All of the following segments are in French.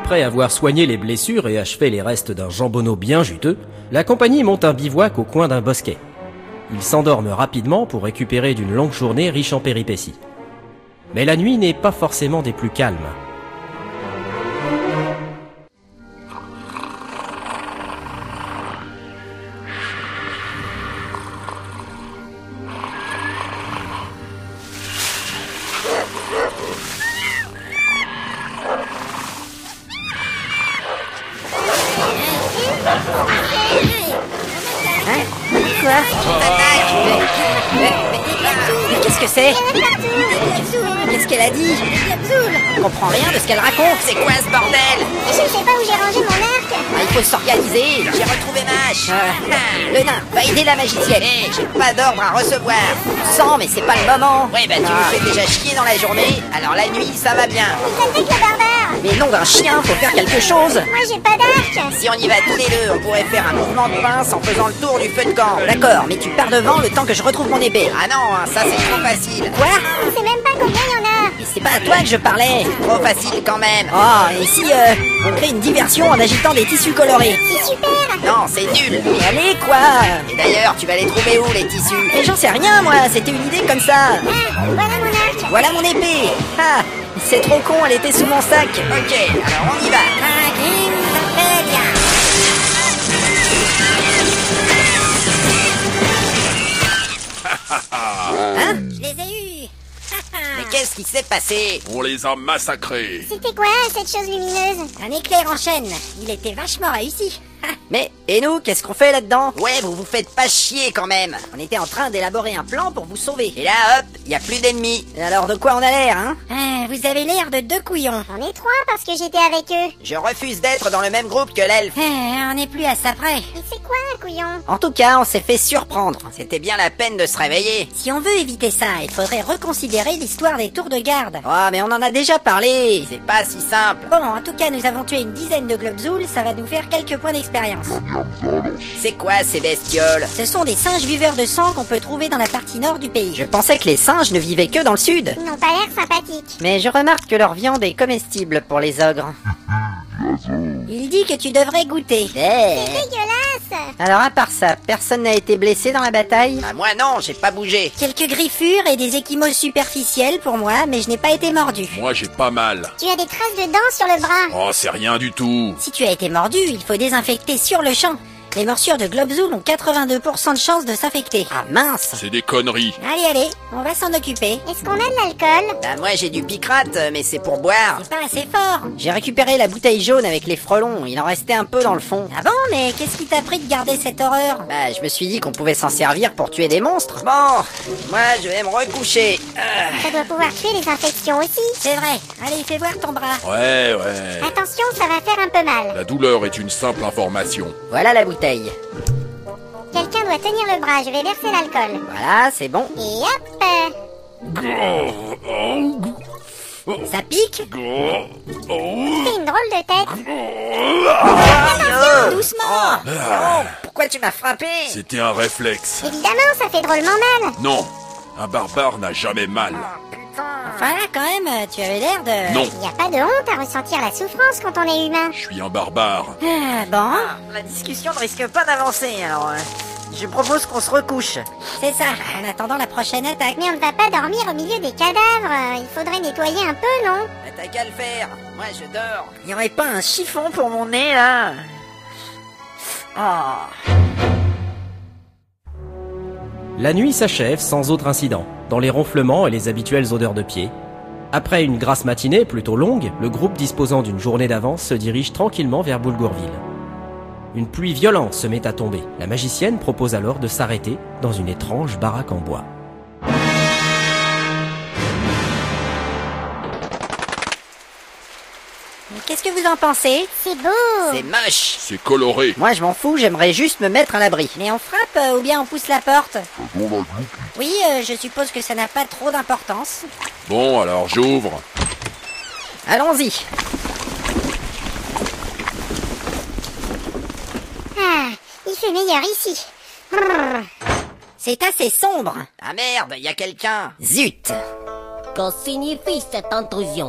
Après avoir soigné les blessures et achevé les restes d'un jambonneau bien juteux, la compagnie monte un bivouac au coin d'un bosquet. Ils s'endorment rapidement pour récupérer d'une longue journée riche en péripéties. Mais la nuit n'est pas forcément des plus calmes. Quoi? Mais qu'est-ce que c'est? Qu'est-ce qu'elle a dit? Je comprends rien de ce qu'elle raconte. C'est quoi ce bordel? Je ne sais pas où j'ai rangé mon arc. Ah, il faut s'organiser. J'ai retrouvé Mash. Le nain va aider la magicienne. Hé, j'ai pas d'ordre à recevoir. Sans, mais c'est pas le moment. Ouais, bah tu me fais déjà chier dans la journée, alors la nuit, ça va bien. Qu'est-ce que le barbare? Mais nom d'un chien, faut faire quelque chose. Moi j'ai pas d'arc. Si on y va tous les deux, on pourrait faire un mouvement de pince en faisant le tour du feu de camp. D'accord, mais tu pars devant le temps que je retrouve mon épée. Ah non, hein, ça c'est trop facile. Quoi? On sait même pas combien il y en a. Mais c'est pas à toi que je parlais. Trop facile quand même. Oh, et si on crée une diversion en agitant des tissus colorés? C'est super. Non, c'est nul. Mais allez, quoi? Et d'ailleurs, tu vas les trouver où les tissus? Mais j'en sais rien, moi, c'était une idée comme ça. Ah, voilà mon arc. Voilà mon épée. Ah, c'est trop con, elle était sous mon sac. Ok, alors on y va. Hein? Je les ai eus. Mais qu'est-ce qui s'est passé? On les a massacrés. C'était quoi cette chose lumineuse? Un éclair en chaîne. Il était vachement réussi. Mais, et nous, qu'est-ce qu'on fait là-dedans? Ouais, vous vous faites pas chier quand même. On était en train d'élaborer un plan pour vous sauver. Et là, hop, y a plus d'ennemis. Et alors, de quoi on a l'air, hein? Vous avez l'air de deux couillons. On est trois parce que j'étais avec eux. Je refuse d'être dans le même groupe que l'elfe. On n'est plus à ça près. Et c'est quoi un couillon? En tout cas, on s'est fait surprendre. C'était bien la peine de se réveiller. Si on veut éviter ça, il faudrait reconsidérer l'histoire des tours de garde. Oh, mais on en a déjà parlé. C'est pas si simple. Bon, en tout cas, nous avons tué une dizaine de globzouls, ça va nous faire quelques points d'expérience. C'est quoi ces bestioles? Ce sont des singes buveurs de sang qu'on peut trouver dans la partie nord du pays. Je pensais que les singes ne vivaient que dans le sud. Ils n'ont pas l'air sympathiques. Mais je remarque que leur viande est comestible pour les ogres. Il dit que tu devrais goûter. Dégueulasse. Alors à part ça, personne n'a été blessé dans la bataille? Bah moi non, j'ai pas bougé. Quelques griffures et des ecchymoses superficielles pour moi, mais je n'ai pas été mordu. Moi j'ai pas mal. Tu as des traces de dents sur le bras. Oh, c'est rien du tout. Si tu as été mordu, il faut désinfecter sur le champ. Les morsures de globzoul ont 82% de chances de s'infecter. Ah mince! C'est des conneries. Allez, on va s'en occuper. Est-ce qu'on a de l'alcool? Bah moi j'ai du picrate, mais c'est pour boire. C'est pas assez fort. J'ai récupéré la bouteille jaune avec les frelons, il en restait un peu dans le fond. Ah bon, mais qu'est-ce qui t'a pris de garder cette horreur? Bah, je me suis dit qu'on pouvait s'en servir pour tuer des monstres. Bon, moi je vais me recoucher. Ça doit pouvoir tuer les infections aussi. C'est vrai. Allez, fais voir ton bras. Ouais. Attention, ça va faire un peu mal. La douleur est une simple information. Voilà la bouteille. Quelqu'un doit tenir le bras, je vais verser l'alcool. Voilà, c'est bon. Et hop. Ça pique? C'est une drôle de tête. Doucement. Oh, pourquoi tu m'as frappé? C'était un réflexe. Évidemment, ça fait drôlement mal. Non, un barbare n'a jamais mal. Enfin là, quand même, tu avais l'air de... Non, Il n'y a pas de honte à ressentir la souffrance quand on est humain. je suis un barbare. Ah, bon, La discussion ne risque pas d'avancer, alors je propose qu'on se recouche. c'est ça, en attendant la prochaine attaque. Mais on ne va pas dormir au milieu des cadavres. Il faudrait nettoyer un peu, non? Bah t'as qu'à le faire, moi je dors. Il n'y aurait pas un chiffon pour mon nez, là? Oh. La nuit s'achève sans autre incident, dans les ronflements et les habituelles odeurs de pied. Après une grasse matinée plutôt longue, le groupe disposant d'une journée d'avance se dirige tranquillement vers Boulgourville. Une pluie violente se met à tomber. La magicienne propose alors de s'arrêter dans une étrange baraque en bois. Qu'est-ce que vous en pensez? C'est beau. C'est moche. C'est coloré. Moi, je m'en fous, j'aimerais juste me mettre à l'abri. Mais on frappe ou bien on pousse la porte? Oui, je suppose que ça n'a pas trop d'importance. Bon, alors j'ouvre. Allons-y. Ah, il fait meilleur ici. Brrr. C'est assez sombre. Ah merde, y a quelqu'un. Zut. Que signifie cette intrusion?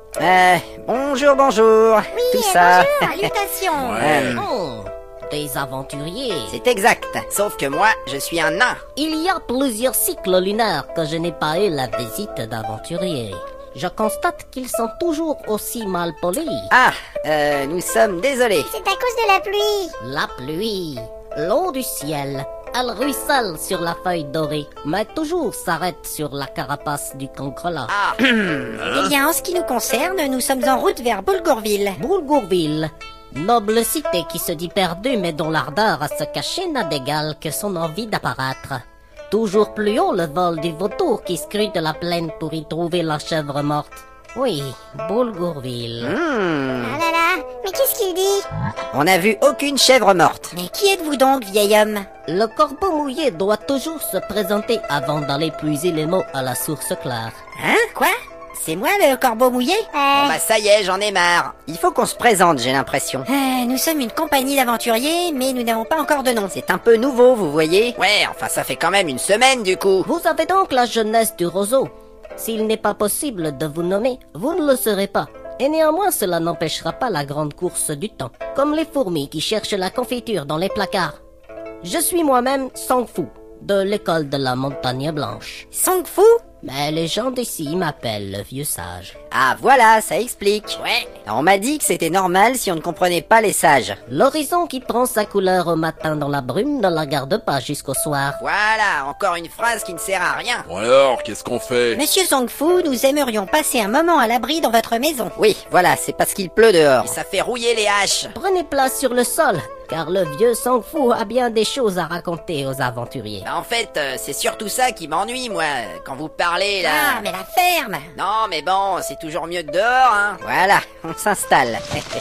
Bonjour. Oui, Tout ça. bonjour, salutations. Ouais. Oh, des aventuriers. C'est exact. Sauf que moi, je suis un nain. Il y a plusieurs cycles lunaires que je n'ai pas eu la visite d'aventuriers. Je constate qu'ils sont toujours aussi mal polis. Ah, nous sommes désolés. C'est à cause de la pluie. La pluie, l'eau du ciel, elle ruisselle sur la feuille dorée, mais toujours s'arrête sur la carapace du cancrelat. Ah, Eh bien, en ce qui nous concerne, nous sommes en route vers Bulgourville. Bulgourville, noble cité qui se dit perdue mais dont l'ardeur à se cacher n'a d'égal que son envie d'apparaître. Toujours plus haut le vol du vautour qui scrute la plaine pour y trouver la chèvre morte. Oui, Bulgourville. Ah là là, mais qu'est-ce qu'il dit? on n'a vu aucune chèvre morte. Mais qui êtes-vous donc, vieil homme? Le corbeau mouillé doit toujours se présenter avant d'aller puiser les mots à la source claire. Hein? Quoi? C'est moi le corbeau mouillé? Bon bah ça y est, j'en ai marre. Il faut qu'on se présente, j'ai l'impression. Nous sommes une compagnie d'aventuriers, mais nous n'avons pas encore de nom. C'est un peu nouveau, vous voyez. Ouais, enfin ça fait quand même une semaine du coup. Vous avez donc la jeunesse du roseau. S'il n'est pas possible de vous nommer, vous ne le serez pas. Et néanmoins, cela n'empêchera pas la grande course du temps, comme les fourmis qui cherchent la confiture dans les placards. Je suis moi-même Song-Fu, de l'école de la Montagne Blanche. Song-Fu? Mais les gens d'ici m'appellent le vieux sage. Ah voilà, ça explique. Ouais. On m'a dit que c'était normal si on ne comprenait pas les sages. L'horizon qui prend sa couleur au matin dans la brume ne la garde pas jusqu'au soir. Voilà, encore une phrase qui ne sert à rien. Bon alors, qu'est-ce qu'on fait? Monsieur Song-Fu, nous aimerions passer un moment à l'abri dans votre maison. Oui, voilà, c'est parce qu'il pleut dehors. Et ça fait rouiller les haches. Prenez place sur le sol, car le vieux Song-Fu a bien des choses à raconter aux aventuriers. Bah, en fait, c'est surtout ça qui m'ennuie, moi, quand vous parlez là. Ah, mais la ferme! Non, mais bon, c'est toujours mieux que dehors, hein. Voilà, on s'installe.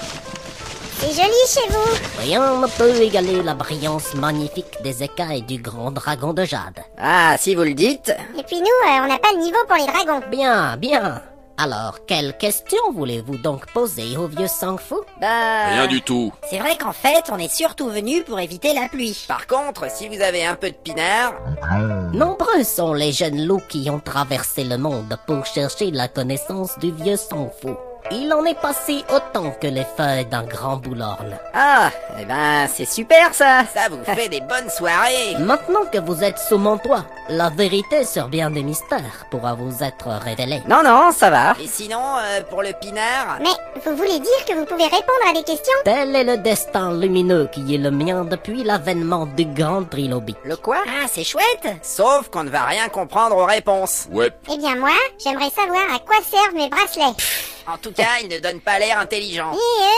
C'est joli chez vous. Rien ne peut égaler la brillance magnifique des écailles du grand dragon de jade. Ah, si vous le dites. Et puis nous, on n'a pas le niveau pour les dragons. Bien, bien. Alors, quelle question voulez-vous donc poser au vieux Song-Fu? Bah... Rien du tout. C'est vrai qu'en fait, on est surtout venu pour éviter la pluie. Par contre, si vous avez un peu de pinard... Nombreux sont les jeunes loups qui ont traversé le monde pour chercher la connaissance du vieux Song-Fu. Il en est passé autant que les feuilles d'un grand boulorne. Ah, eh ben, c'est super ça. Ça vous fait des bonnes soirées. Maintenant que vous êtes sous mon toit, la vérité sur bien des mystères pourra vous être révélée. Non, non, ça va. Et sinon, pour le pinard... Mais vous voulez dire que vous pouvez répondre à des questions? Tel est le destin lumineux qui est le mien depuis l'avènement du grand trilobite. Le quoi? Ah, c'est chouette! Sauf qu'on ne va rien comprendre aux réponses. Ouais. Eh bien moi, j'aimerais savoir à quoi servent mes bracelets. En tout cas, ils ne donnent pas l'air intelligents.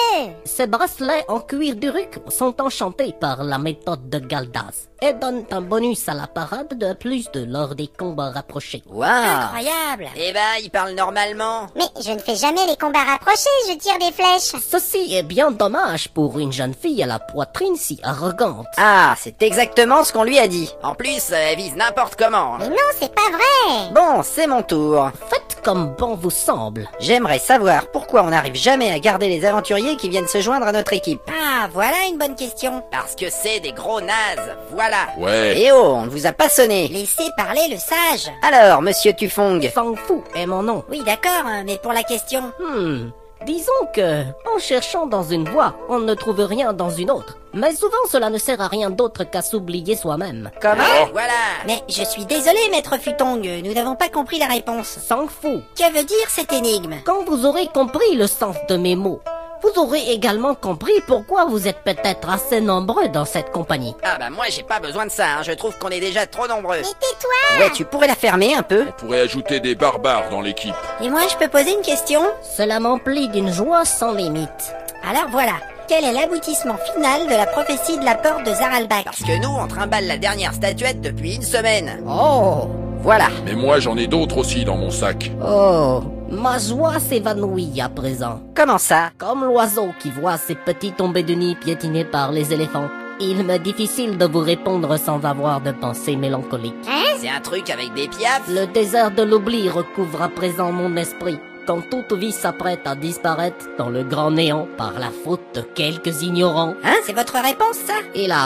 Ces bracelets en cuir d'Uruk sont enchantés par la méthode de Galdaz et donnent un bonus à la parade de plus de lors des combats rapprochés. Waouh. Incroyable! Eh ben, ils parlent normalement. Mais je ne fais jamais les combats rapprochés, je tire des flèches. Ceci est bien dommage pour une jeune fille à la poitrine si arrogante. Ah, c'est exactement ce qu'on lui a dit. En plus, elle vise n'importe comment. Mais non, c'est pas vrai! Bon, c'est mon tour. Faites comme bon vous semble. J'aimerais savoir pourquoi on n'arrive jamais à garder les aventuriers qui viennent se joindre à notre équipe. Ah, voilà une bonne question. Parce que c'est des gros nazes, voilà. Ouais. Eh oh, on ne vous a pas sonné. Laissez parler le sage. Alors, monsieur Tufong. Song-Fu est mon nom. Oui, d'accord, mais pour la question... Disons que, en cherchant dans une voie, on ne trouve rien dans une autre. Mais souvent cela ne sert à rien d'autre qu'à s'oublier soi-même. Comment? Oh. Voilà. Mais je suis désolé, maître Futong, nous n'avons pas compris la réponse. Song-Fu, Que veut dire cette énigme? quand vous aurez compris le sens de mes mots, vous aurez également compris pourquoi vous êtes peut-être assez nombreux dans cette compagnie. Ah bah moi j'ai pas besoin de ça, hein. Je trouve qu'on est déjà trop nombreux. Mais tais-toi! Ouais, tu pourrais la fermer un peu? On pourrait ajouter des barbares dans l'équipe. Et moi, je peux poser une question? Cela m'emplit d'une joie sans limite. Alors voilà, quel est l'aboutissement final de la prophétie de la porte de Zaralbak? Parce que nous, on trimballe la dernière statuette depuis une semaine. Oh. Voilà. Mais moi, j'en ai d'autres aussi dans mon sac. Oh, ma joie s'évanouit à présent. Comment ça? Comme l'oiseau qui voit ses petits tombés de nid piétinés par les éléphants. Il m'est difficile de vous répondre sans avoir de pensée mélancolique. C'est un truc avec des piafs? Le désert de l'oubli recouvre à présent mon esprit, quand toute vie s'apprête à disparaître dans le grand néant par la faute de quelques ignorants. Hein? C'est votre réponse, ça? Hélas,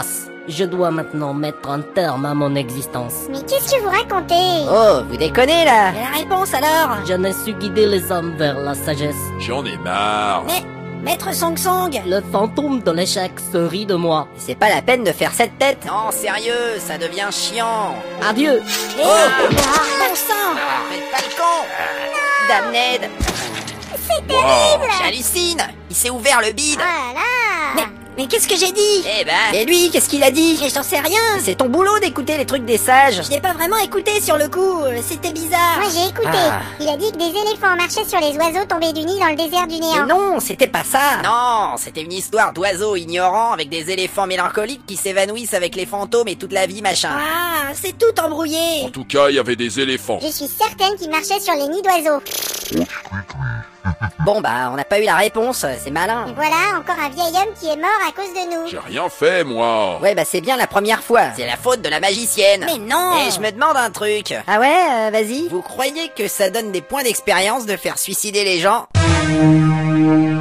Je dois maintenant mettre un terme à mon existence. Mais qu'est-ce que vous racontez? Oh, vous déconnez là. Et la réponse alors? Je n'ai su guider les hommes vers la sagesse. J'en ai marre. Mais, Maître Song Song, Le fantôme de l'échec se rit de moi. C'est pas la peine de faire cette tête. Non, sérieux, ça devient chiant. Adieu. bon sang! Faites pas le con. Damned. C'est terrible! J'hallucine. Il s'est ouvert le bide. Oh là là! Mais qu'est-ce que j'ai dit? Eh ben. Et lui, qu'est-ce qu'il a dit? Mais j'en sais rien! C'est ton boulot d'écouter les trucs des sages. Je n'ai pas vraiment écouté sur le coup, c'était bizarre. Moi j'ai écouté. Ah. Il a dit que des éléphants marchaient sur les oiseaux tombés du nid dans le désert du Mais néant. non, c'était pas ça. Non, c'était une histoire d'oiseaux ignorants avec des éléphants mélancoliques qui s'évanouissent avec les fantômes et toute la vie machin. Ah, c'est tout embrouillé. En tout cas, il y avait des éléphants. Je suis certaine qu'ils marchaient sur les nids d'oiseaux. Bon bah, on n'a pas eu la réponse, c'est malin. Et voilà, encore un vieil homme qui est mort à cause de nous. J'ai rien fait, moi. Ouais bah c'est bien la première fois. C'est la faute de la magicienne. Mais non! Et je me demande un truc. Ah ouais, vas-y. Vous croyez que ça donne des points d'expérience de faire suicider les gens?